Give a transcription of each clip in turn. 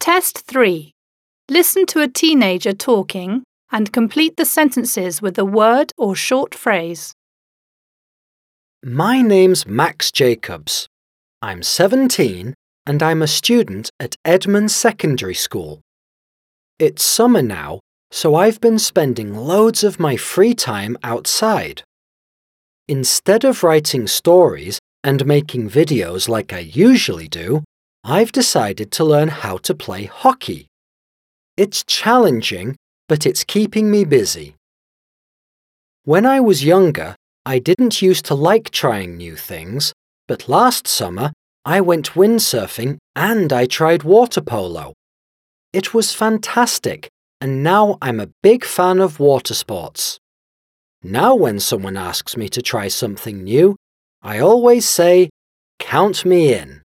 Test 3. Listen to a teenager talking and complete the sentences with a word or short phrase. My name's Max Jacobs. I'm 17 and I'm a student at Edmonds Secondary School. It's summer now, so I've been spending loads of my free time outside. Instead of writing stories and making videos like I usually do, I've decided to learn how to play hockey. It's challenging, but it's keeping me busy. When I was younger, I didn't used to like trying new things, but last summer I went windsurfing and I tried water polo. It was fantastic, and now I'm a big fan of water sports. Now when someone asks me to try something new, I always say, "Count me in."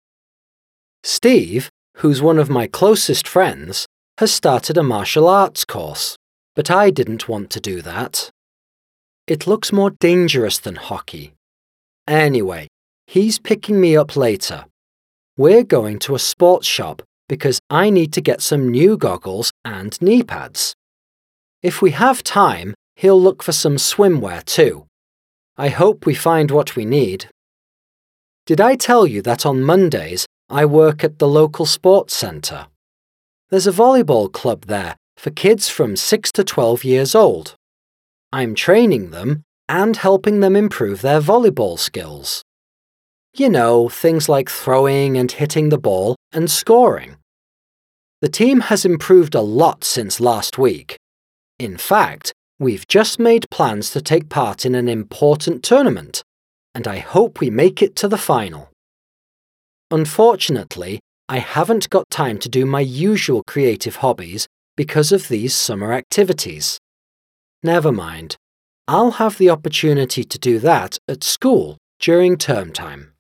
Steve, who's one of my closest friends, has started a martial arts course, but I didn't want to do that. It looks more dangerous than hockey. Anyway, he's picking me up later. We're going to a sports shop because I need to get some new goggles and knee pads. If we have time, he'll look for some swimwear too. I hope we find what we need. Did I tell you that on Mondays I work at the local sports centre? There's a volleyball club there for kids from 6 to 12 years old. I'm training them and helping them improve their volleyball skills. You know, things like throwing and hitting the ball and scoring. The team has improved a lot since last week. In fact, we've just made plans to take part in an important tournament, and I hope we make it to the final. Unfortunately, I haven't got time to do my usual creative hobbies because of these summer activities. Never mind, I'll have the opportunity to do that at school during term time.